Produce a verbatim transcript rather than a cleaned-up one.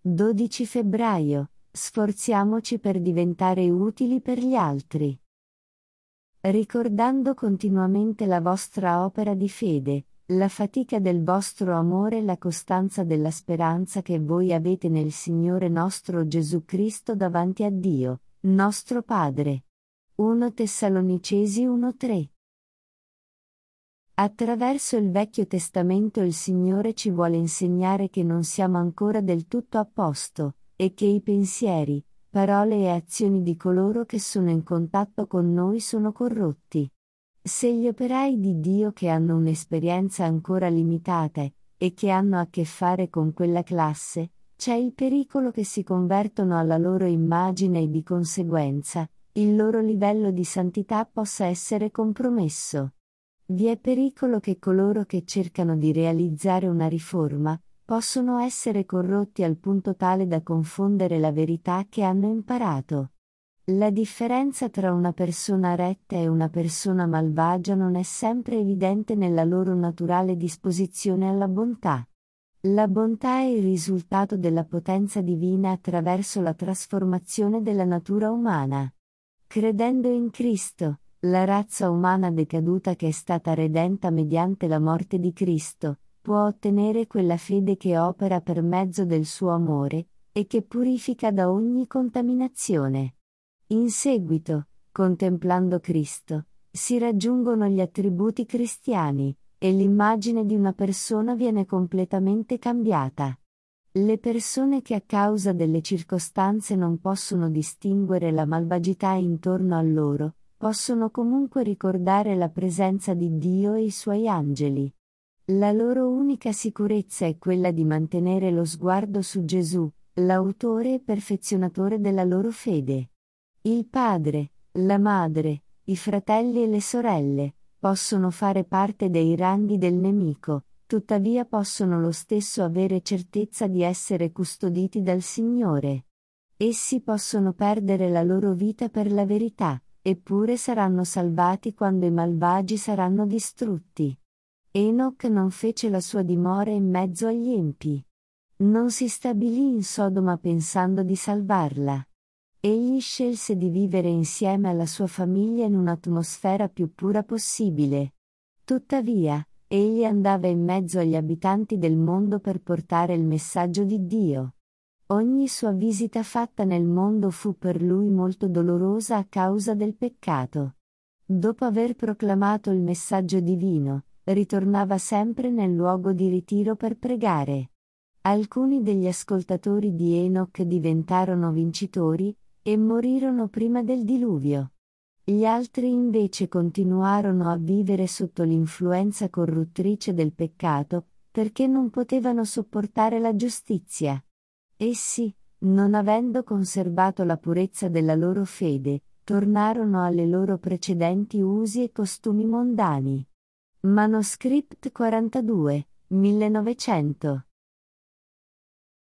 dodici febbraio. Sforziamoci per diventare utili per gli altri. Ricordando continuamente la vostra opera di fede, la fatica del vostro amore e la costanza della speranza che voi avete nel Signore nostro Gesù Cristo davanti a Dio, nostro Padre. primo Tessalonicesi uno tre. Attraverso il Vecchio Testamento il Signore ci vuole insegnare che non siamo ancora del tutto a posto, e che i pensieri, parole e azioni di coloro che sono in contatto con noi sono corrotti. Se gli operai di Dio che hanno un'esperienza ancora limitata, e che hanno a che fare con quella classe, c'è il pericolo che si convertono alla loro immagine e di conseguenza, il loro livello di santità possa essere compromesso. Vi è pericolo che coloro che cercano di realizzare una riforma, possono essere corrotti al punto tale da confondere la verità che hanno imparato. La differenza tra una persona retta e una persona malvagia non è sempre evidente nella loro naturale disposizione alla bontà. La bontà è il risultato della potenza divina attraverso la trasformazione della natura umana. Credendo in Cristo, la razza umana decaduta che è stata redenta mediante la morte di Cristo, può ottenere quella fede che opera per mezzo del suo amore, e che purifica da ogni contaminazione. In seguito, contemplando Cristo, si raggiungono gli attributi cristiani, e l'immagine di una persona viene completamente cambiata. Le persone che a causa delle circostanze non possono distinguere la malvagità intorno a loro, possono comunque ricordare la presenza di Dio e i suoi angeli. La loro unica sicurezza è quella di mantenere lo sguardo su Gesù, l'autore e perfezionatore della loro fede. Il padre, la madre, i fratelli e le sorelle, possono fare parte dei ranghi del nemico, tuttavia possono lo stesso avere certezza di essere custoditi dal Signore. Essi possono perdere la loro vita per la verità, eppure saranno salvati quando i malvagi saranno distrutti. Enoch non fece la sua dimora in mezzo agli empi. Non si stabilì in Sodoma pensando di salvarla. Egli scelse di vivere insieme alla sua famiglia in un'atmosfera più pura possibile. Tuttavia, egli andava in mezzo agli abitanti del mondo per portare il messaggio di Dio. Ogni sua visita fatta nel mondo fu per lui molto dolorosa a causa del peccato. Dopo aver proclamato il messaggio divino, ritornava sempre nel luogo di ritiro per pregare. Alcuni degli ascoltatori di Enoch diventarono vincitori, e morirono prima del diluvio. Gli altri invece continuarono a vivere sotto l'influenza corruttrice del peccato, perché non potevano sopportare la giustizia. Essi, non avendo conservato la purezza della loro fede, tornarono alle loro precedenti usi e costumi mondani. Manoscript quarantadue, millenovecento